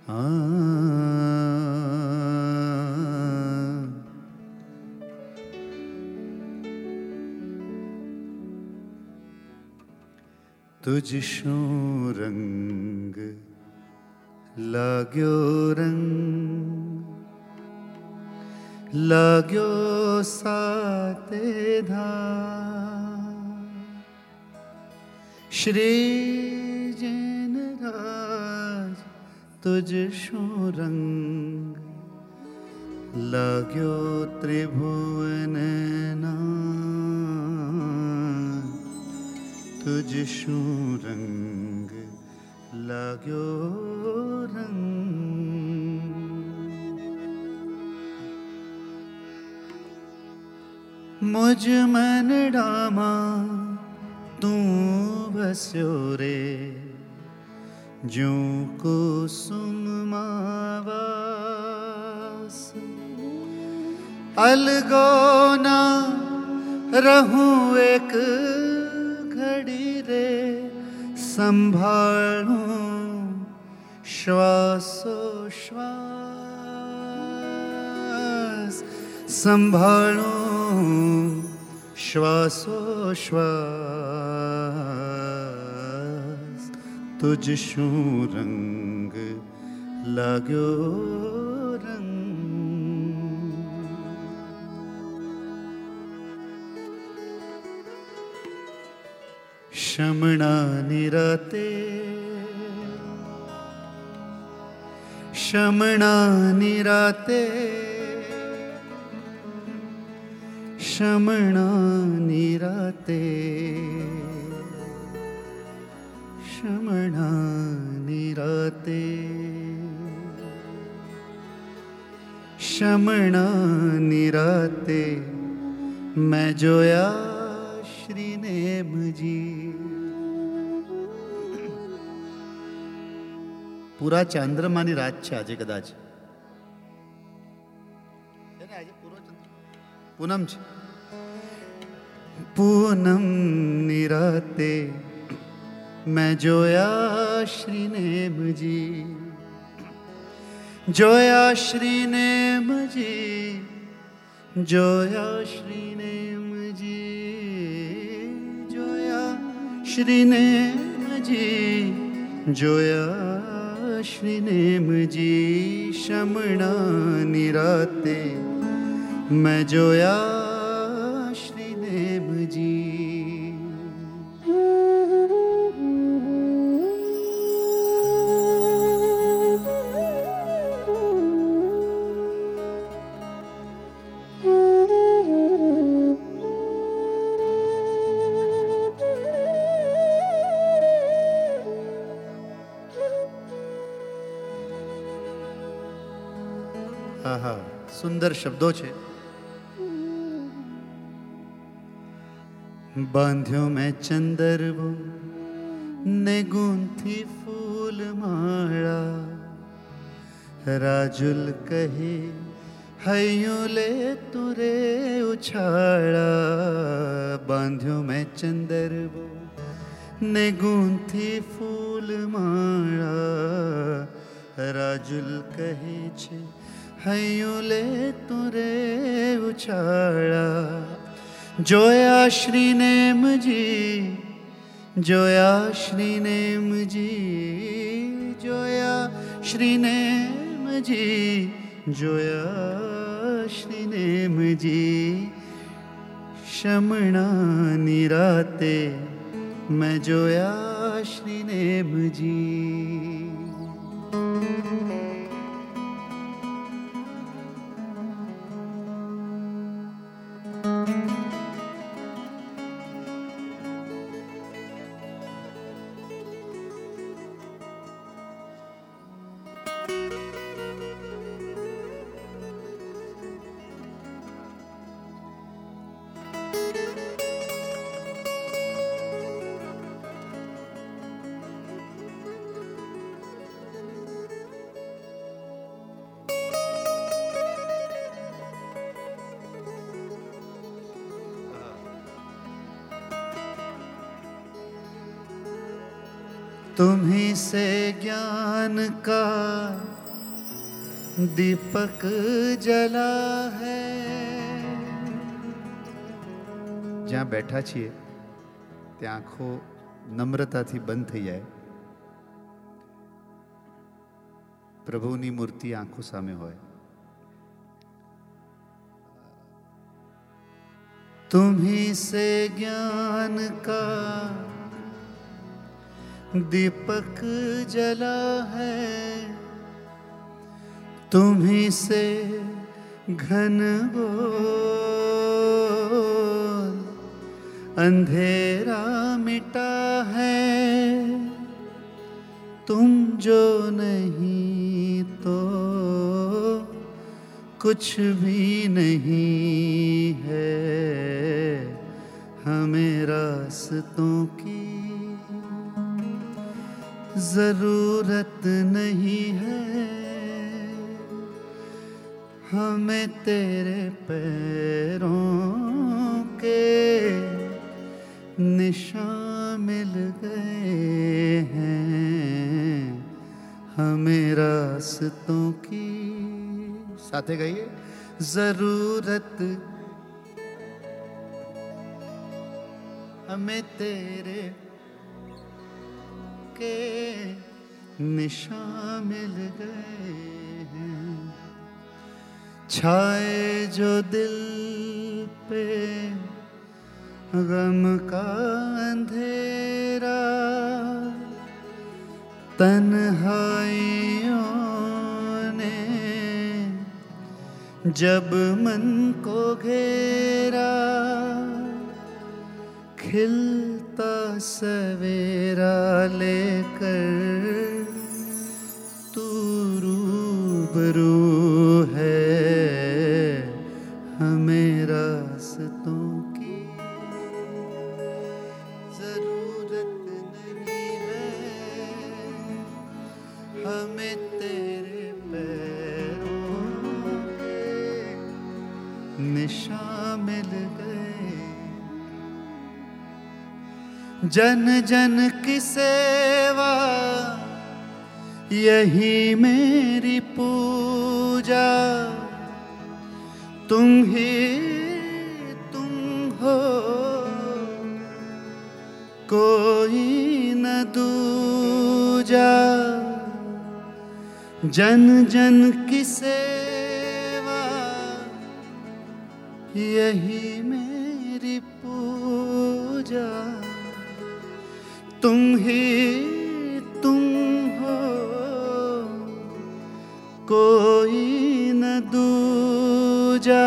तुझ शो रंग लाग्यो रंग लाग्यो साते धाम श्री जैन राज तुझ शो रंग लाग्यो त्रिभुवन तुझ शो रंग लाग्यो रंग मुझ मन डामा तू बस्यो रे जो कुसुम मावास अलगो ना रहूं एक घड़ी रे संभालूं श्वासोश्वास संभालूं श्वासोश्वास तुझ शो रंग लाग्यो रंग शमणा निराते शमणा निराते शमणा निराते शमणा निराते शमणा निराते मैं जोया श्री नेम जी पूरा चंद्रमानी रात છે આજે કદાચ છે ને આજે પૂરો પૂનમ છે पूनम निराते मैं जोया श्री नेम जी जोया श्री नेम जी जोया श्री नेम जी जोया श्री नेम जी जोया श्री नेम जी शमणा निराते मैं जोया श्री नेम जी सुंदर शब्दों छे बांध्यो मैं चंदरवो ने गूंथी फूल माला राजुल कहे हयूं ले तुरे उछाड़ा बांध्यो मैं चंदरवो ने गूंथी फूल माला राजुल कहे छे हयूं ले तुरे उछाड़ा जोया श्री नेम जी जोया श्री नेम जी जोया श्री नेम जी जोया श्री नेम जी शमणा निराते मैं जोया श्री नेम जी तुम्हीं से ज्ञान का दीपक जला है। જ્યાં બેઠા છીએ ત્યાં આંખો નમ્રતાથી બંધ થઈ જાય. પ્રભુની મૂર્તિ આંખો સામે હોય. तुम्हीं से ज्ञान का दीपक जला है, तुम्हीं से घन घोर अंधेरा मिटा है। तुम जो नहीं तो कुछ भी नहीं है, हमें रास्तों की जरूरत नहीं है। हमें तेरे पैरों के निशान मिल गए हैं, हमें रास्तों की साथे गाइए जरूरत। हमें तेरे के निशान मिल गए हैं। छाए जो दिल पे गम का अंधेरा, तन्हाइयों ने जब मन को घेरा, खिलता सवेरा लेकर तू रूबरू है, हमें रास्तों की जरूरत नहीं है। हमें तेरे पैरों के निशान मिल गए। जन जन की सेवा यही मेरी पूजा, तुम ही तुम हो कोई न दूजा। जन जन की सेवा यही मेरी पूजा, तुम ही तुम हो कोई न दूजा।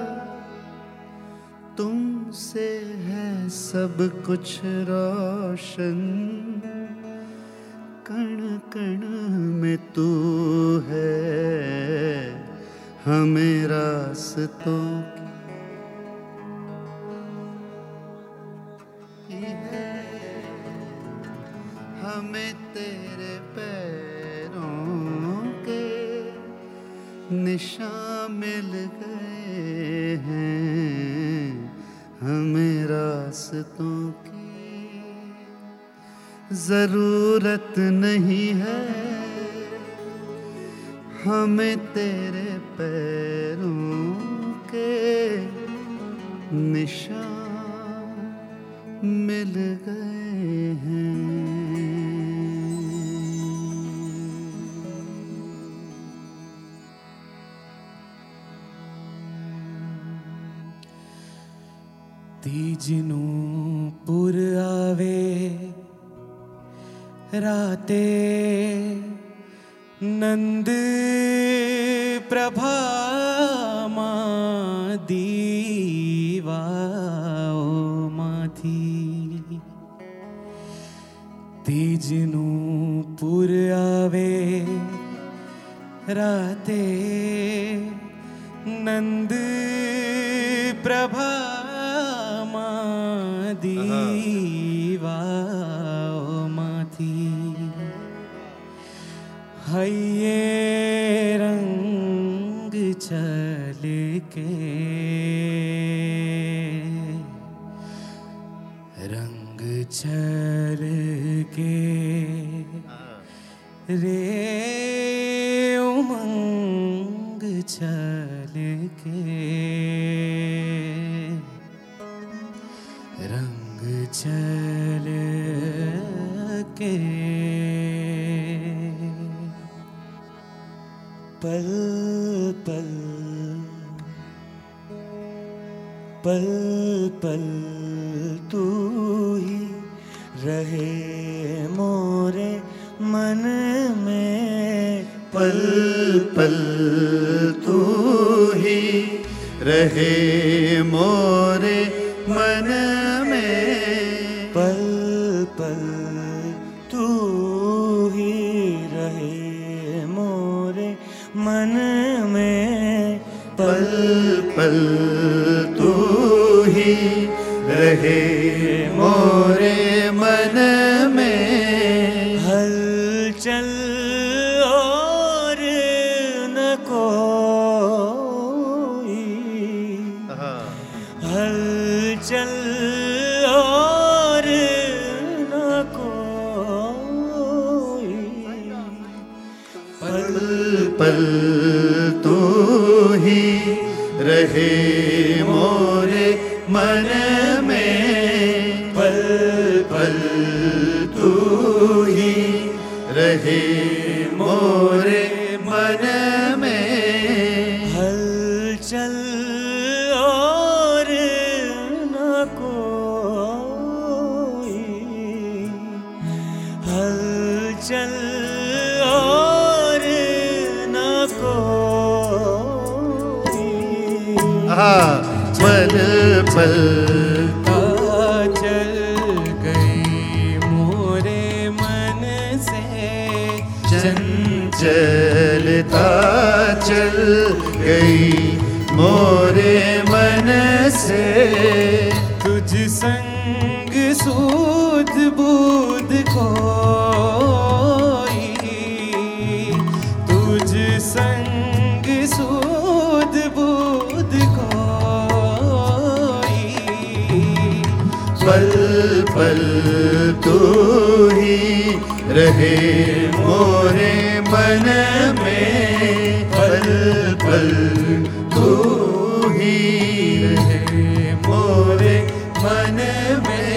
तुमसे है सब कुछ रोशन, कण कण में तू है, हमें रास्तों की है। हमें तेरे पैरों के निशान मिल गए हैं, हमें रास्तों की जरूरत नहीं है। हमें तेरे पैरों के निशान मिल गए हैं। तीजनू पुर आवे राते, नंद प्रभा मां दीवाओ माथी। तीजनू पुर आवे राते, नंद प्रभा दीवाओ माथी। हये रंग चल के, रंग चल के, रे उमंग चल के पल पल पल पल तू ही रहे मोरे मन में, पल पल तू ही रहे मोरे मन में, पल पल तू ही रहे मोरे मन में, पल पल तू ही रहे मोरे मन में। हलचल और न कोई, हलचल और न कोई, पल पल तू ही रहे मोरे मन में, पल पल तू ही रहे मोरे मन में। हलचल और न कोई, हलचल और न कोई, पल पल चल गई मोरे मन से, चंचलता चल गई मोरे मन से। तुझ संग सूध बूध कोई, तुझ संग सूध बूध कोई, पल पल तू ही रहे मोरे मन में, पल पल तू ही रहे मोरे मन में।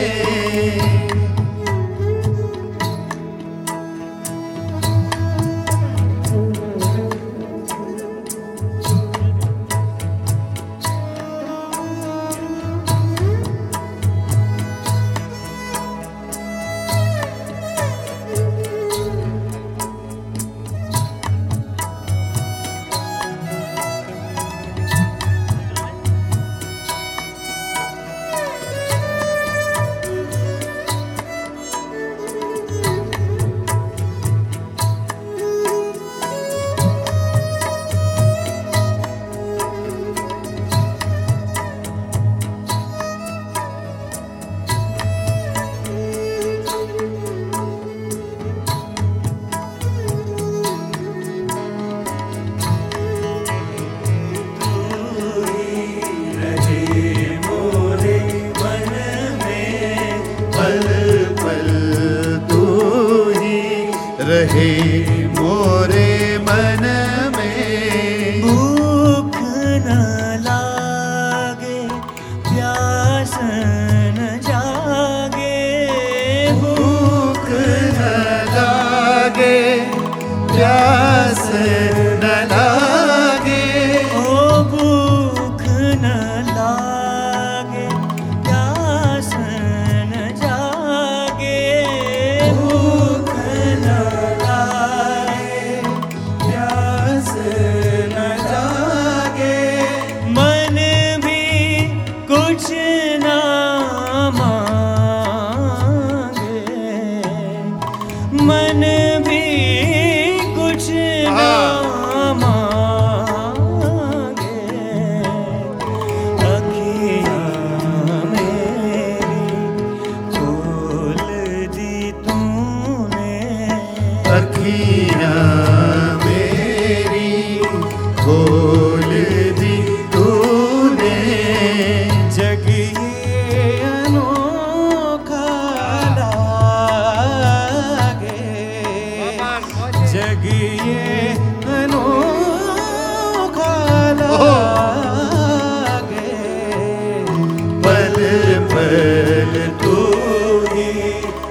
रहे मोरे मन में। भूख न लागे प्यास न जागे, भूख न लागे प्यास न लागे, ओ भूख न लागे प्यास न जागे, भूख न लागे प्यास न जागे। मन भी कुछ ना मांगे, मन भी कुछ ना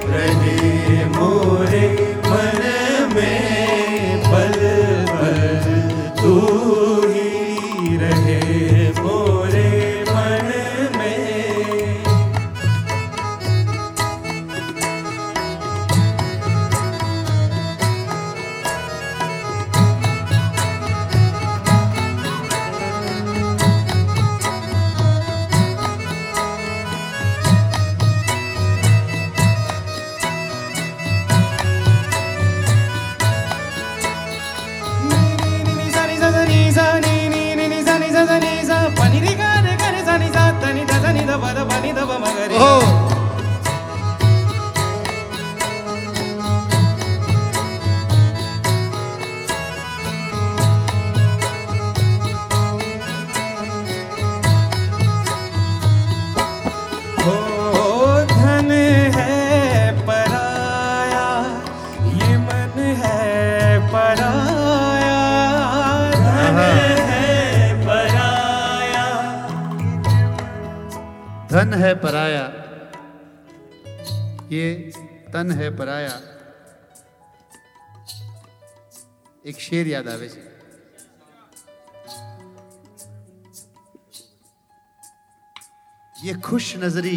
रहे मोरे मन में, पल पल तू ही रहे मोरे मन में। धन है पराया, ये मन है पराया, धन है पराया। धन है पराया, ये तन है पराया। एक शेर याद आवे છે, ये खुश नजरी,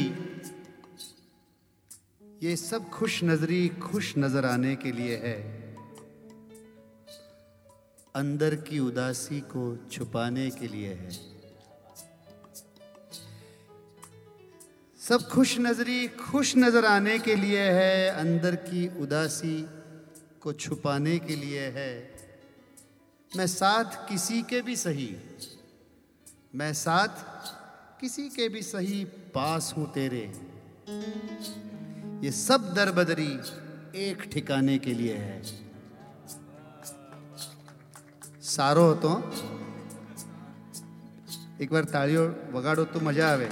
ये सब खुश नजरी खुश नजर आने के लिए है, अंदर की उदासी को छुपाने के लिए है। सब खुश नजरी खुश नजर आने के लिए है, अंदर की उदासी को छुपाने के लिए है। मैं साथ किसी के भी सही, मैं साथ किसी के भी सही, पास हूं तेरे। ये सब दरबदरी एक ठिकाने के लिए है। सारो तो एक बार तालियों वगाड़ो तो मजा आवे।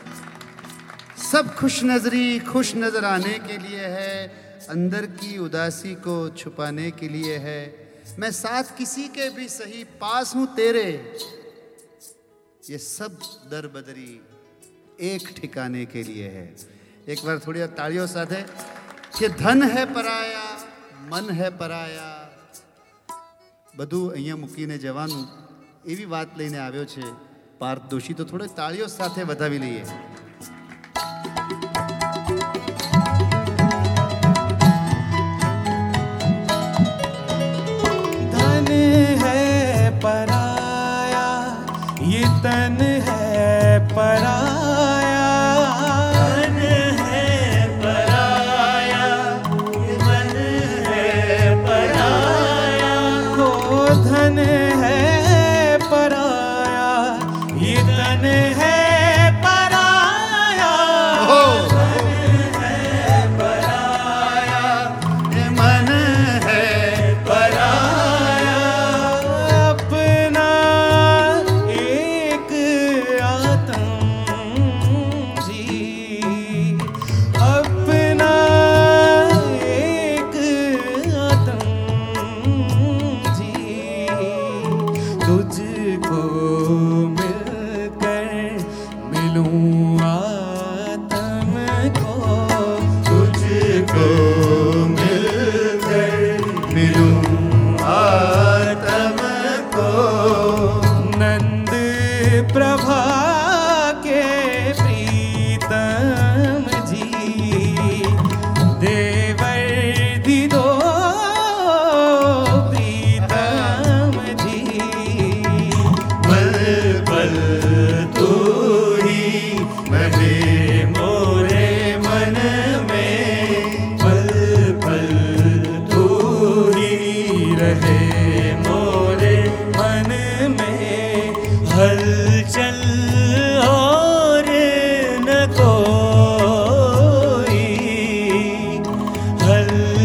सब खुश नजरी खुश नजर आने के लिए है, अंदर की उदासी को छुपाने के लिए है। मैं साथ किसी के भी सही, पास हूं तेरे। ये सब दरबदरी एक ठिकाने के लिए है। एक बार थोड़ी तालियों साथे कि धन है पराया, मन है पराया, બધું અહીંયા મૂકીને જવાનું એવી વાત લઈને આવ્યો છે પાર્થ દોશી। તો થોડે તાળીઓ સાથે વધાવી લઈએ। धन है पराया, ये तन है पराया, धन है पराया, ये मन है पराया। धन है पराया, ये तन है पराया, धन है पराया, ये मन है पराया। अपना एक आत्म जी, अपना एक आत्म जी, तुझको मिलकर मिलूं आत्म को, तुझको मिलकर मिलूं आत्म को। नंद प्रभा के प्रीतम जी, देवर दिदो प्रीतम जी। पल पल तू ही रहे मोरे मन में, पल पल तू ही रहे मोरे मन में। हलचल और न कोई, हल